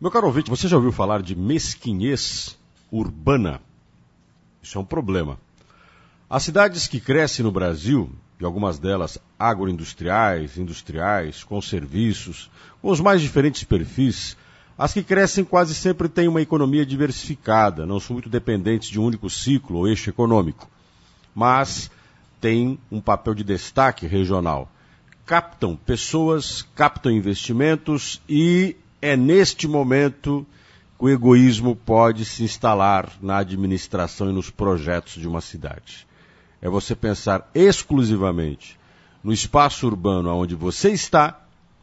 Meu caro ouvinte, você já ouviu falar de mesquinhez urbana? Isso é um problema. As cidades que crescem no Brasil, e algumas delas agroindustriais, industriais, com serviços, com os mais diferentes perfis, as que crescem quase sempre têm uma economia diversificada, não são muito dependentes de um único ciclo ou eixo econômico, mas têm um papel de destaque regional. Captam pessoas, captam investimentos e é neste momento que o egoísmo pode se instalar na administração e nos projetos de uma cidade. É você pensar exclusivamente no espaço urbano onde você está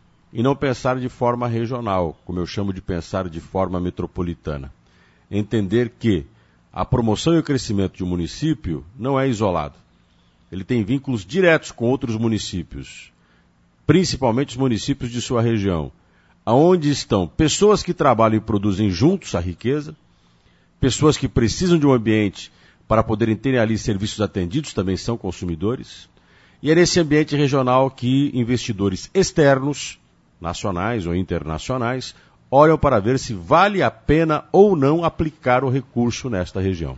e não pensar de forma regional, como eu chamo de pensar de forma metropolitana. Entender que a promoção e o crescimento de um município não é isolado. Ele tem vínculos diretos com outros municípios, principalmente os municípios de sua região, onde estão pessoas que trabalham e produzem juntos a riqueza, pessoas que precisam de um ambiente para poderem ter ali serviços atendidos, também são consumidores, e é nesse ambiente regional que investidores externos, nacionais ou internacionais, olham para ver se vale a pena ou não aplicar o recurso nesta região.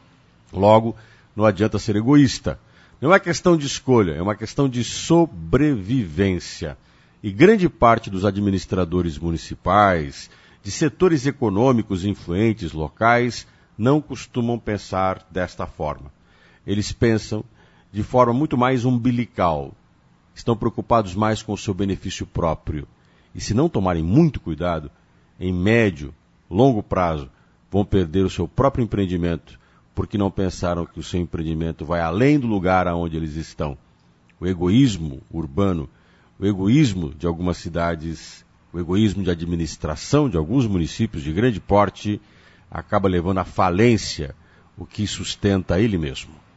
Logo, não adianta ser egoísta. Não é questão de escolha, é uma questão de sobrevivência. E grande parte dos administradores municipais, de setores econômicos influentes locais, não costumam pensar desta forma. Eles pensam de forma muito mais umbilical. Estão preocupados mais com o seu benefício próprio. E se não tomarem muito cuidado, em médio, longo prazo, vão perder o seu próprio empreendimento, porque não pensaram que o seu empreendimento vai além do lugar aonde eles estão. O egoísmo urbano, o egoísmo de algumas cidades, o egoísmo de administração de alguns municípios de grande porte, acaba levando à falência o que sustenta ele mesmo.